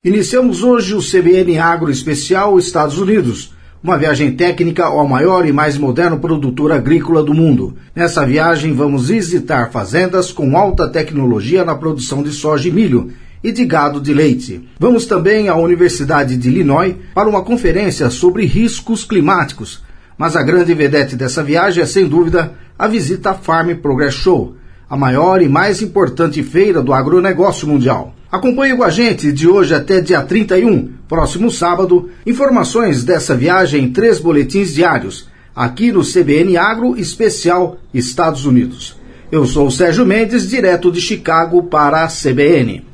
Iniciamos hoje o CBN Agro Especial Estados Unidos, uma viagem técnica ao maior e mais moderno produtor agrícola do mundo. Nessa viagem vamos visitar fazendas com alta tecnologia na produção de soja e milho e de gado de leite. Vamos também à Universidade de Illinois para uma conferência sobre riscos climáticos. Mas a grande vedete dessa viagem é, sem dúvida, a visita à Farm Progress Show, a maior e mais importante feira do agronegócio mundial. Acompanhe com a gente de hoje até dia 31, próximo sábado, informações dessa viagem em 3 boletins diários, aqui no CBN Agro Especial Estados Unidos. Eu sou o Sérgio Mendes, direto de Chicago para a CBN.